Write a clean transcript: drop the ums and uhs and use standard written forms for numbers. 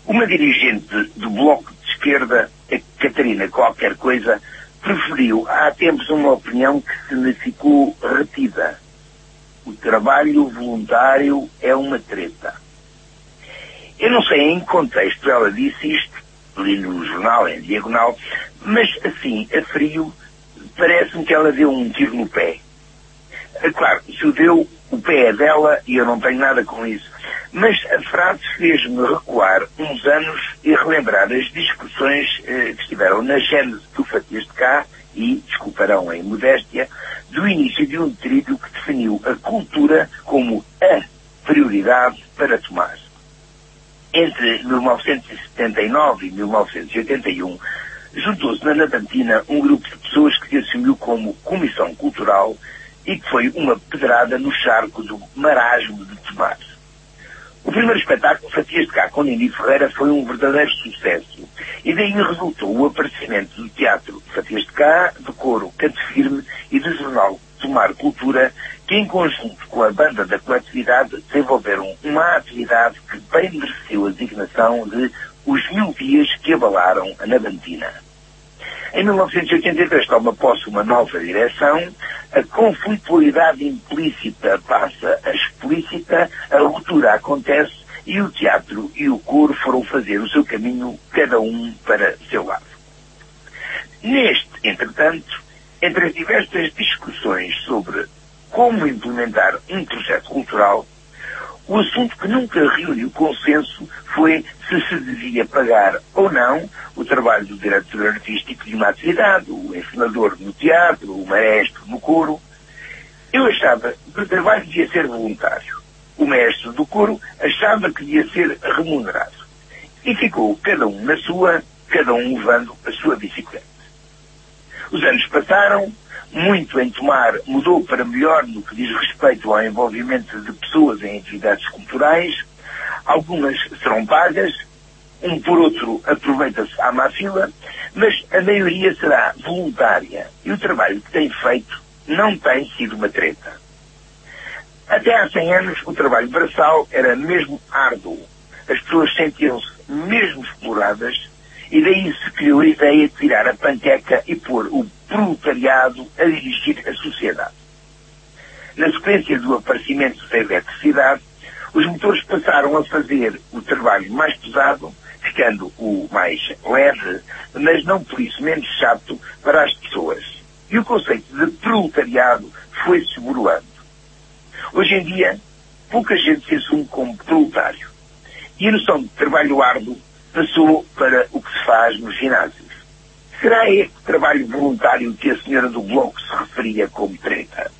Uma dirigente do Bloco de Esquerda, a Catarina qualquer coisa, preferiu há tempos uma opinião que significou retida. O trabalho voluntário é uma treta. Eu não sei em que contexto ela disse isto, li no jornal, em diagonal, mas assim, a frio, parece-me que ela deu um tiro no pé. Claro, se o deu, o pé é dela e eu não tenho nada com isso. Mas a frase fez-me recuar uns anos e relembrar as discussões que estiveram na gênese do Fatias de Cá e, desculparão a imodéstia, do início de um trilho que definiu a cultura como a prioridade para tomar. Entre 1979 e 1981, juntou-se na Navantina um grupo de pessoas que se assumiu como Comissão Cultural e que foi uma pedrada no charco do marasmo de Tomar. O primeiro espetáculo, Fatias de Cá, com Nini Ferreira, foi um verdadeiro sucesso. E daí resultou o aparecimento do teatro Fatias de Cá, do coro Canto Firme e do jornal Tomar Cultura, que em conjunto com a banda da coletividade desenvolveram uma atividade que bem mereceu a designação de Os 1000 Dias que Abalaram a Navantina. Em 1983 toma posse uma nova direção, a conflitualidade implícita passa a explícita, a ruptura acontece e o teatro e o coro foram fazer o seu caminho, cada um para seu lado. Neste, entretanto, entre as diversas discussões sobre como implementar um projeto cultural, o assunto que nunca reuniu consenso foi se devia pagar ou não o trabalho do diretor artístico de uma atividade, o encenador no teatro, o maestro no coro. Eu achava que o trabalho devia ser voluntário. O maestro do coro achava que devia ser remunerado. E ficou cada um na sua, cada um levando a sua bicicleta. Os anos passaram, muito em Tomar mudou para melhor no que diz respeito ao envolvimento de pessoas em atividades culturais. Algumas serão pagas, um por outro aproveita-se à má fila, mas a maioria será voluntária e o trabalho que tem feito não tem sido uma treta. Até há 100 anos o trabalho braçal era mesmo árduo. As pessoas sentiam-se mesmo exploradas e daí se criou a ideia de tirar a panqueca e pôr o proletariado a dirigir a sociedade. Na sequência do aparecimento da eletricidade, os motores passaram a fazer o trabalho mais pesado, ficando o mais leve, mas não por isso menos chato para as pessoas. E o conceito de proletariado foi-se burlando. Hoje em dia, pouca gente se assume como proletário. E a noção de trabalho árduo passou para o que se faz nos ginásios. Será este trabalho voluntário que a senhora do Bloco se referia como treta?